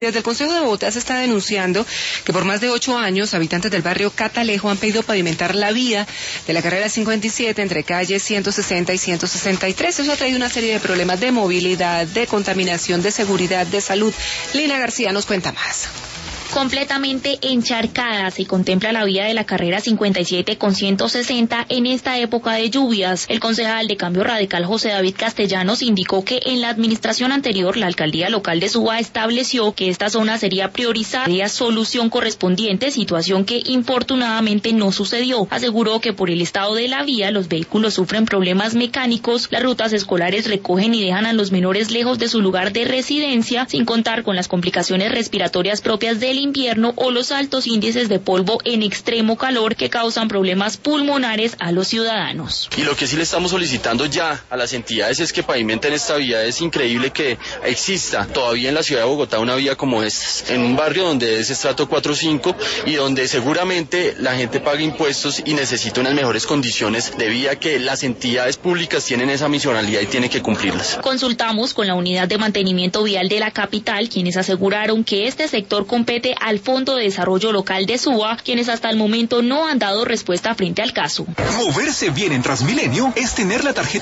Desde el Consejo de Bogotá se está denunciando que por más de 8 años habitantes del barrio Catalejo han pedido pavimentar la vía de la carrera 57 entre calles 160 y 163. Eso ha traído una serie de problemas de movilidad, de contaminación, de seguridad, de salud. Lina García nos cuenta más. Completamente encharcada se contempla la vía de la carrera 57 con 160 en esta época de lluvias. El concejal de Cambio Radical José David Castellanos indicó que en la administración anterior la alcaldía local de Suba estableció que esta zona sería priorizada y solución correspondiente, situación que infortunadamente no sucedió. Aseguró que por el estado de la vía los vehículos sufren problemas mecánicos, las rutas escolares recogen y dejan a los menores lejos de su lugar de residencia, sin contar con las complicaciones respiratorias propias del invierno o los altos índices de polvo en extremo calor que causan problemas pulmonares a los ciudadanos. Y lo que sí le estamos solicitando ya a las entidades es que pavimenten esta vía. Es increíble que exista todavía en la ciudad de Bogotá una vía como esta, en un barrio donde es estrato 4 o 5 y donde seguramente la gente paga impuestos y necesita unas mejores condiciones de vía, que las entidades públicas tienen esa misionalidad y tienen que cumplirlas. Consultamos con la unidad de mantenimiento vial de la capital, quienes aseguraron que este sector compete al Fondo de Desarrollo Local de Suba, quienes hasta el momento no han dado respuesta frente al caso. Moverse bien en Transmilenio es tener la tarjeta